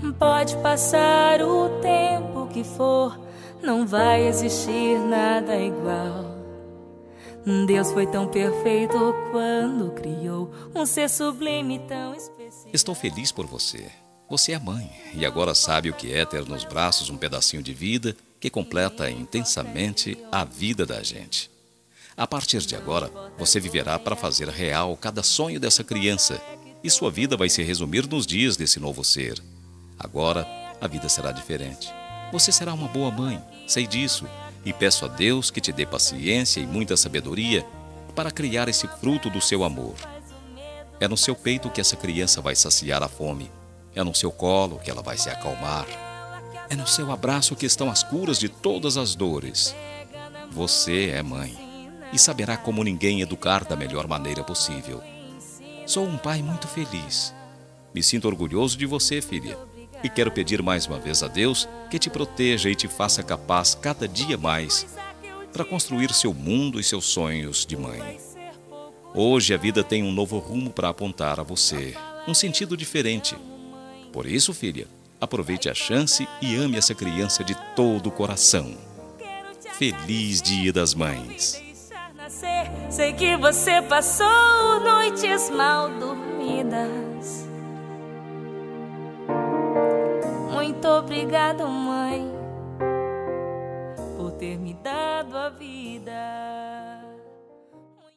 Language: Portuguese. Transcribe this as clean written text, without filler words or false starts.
Pode passar o tempo que for, não vai existir nada igual. Deus foi tão perfeito quando criou um ser sublime tão especial. Estou feliz por você. Você é mãe e agora sabe o que é ter nos braços um pedacinho de vida que completa intensamente a vida da gente. A partir de agora, você viverá para fazer real cada sonho dessa criança e sua vida vai se resumir nos dias desse novo ser. Agora, a vida será diferente. Você será uma boa mãe, sei disso, e peço a Deus que te dê paciência e muita sabedoria para criar esse fruto do seu amor. É no seu peito que essa criança vai saciar a fome. É no seu colo que ela vai se acalmar. É no seu abraço que estão as curas de todas as dores. Você é mãe e saberá como ninguém educar da melhor maneira possível. Sou um pai muito feliz. Me sinto orgulhoso de você, filha. E quero pedir mais uma vez a Deus que te proteja e te faça capaz cada dia mais para construir seu mundo e seus sonhos de mãe. Hoje a vida tem um novo rumo para apontar a você, um sentido diferente. Por isso, filha, aproveite a chance e ame essa criança de todo o coração. Feliz Dia das Mães! Sei que você passou noites mal dormidas. Muito obrigado, mãe, por ter me dado a vida.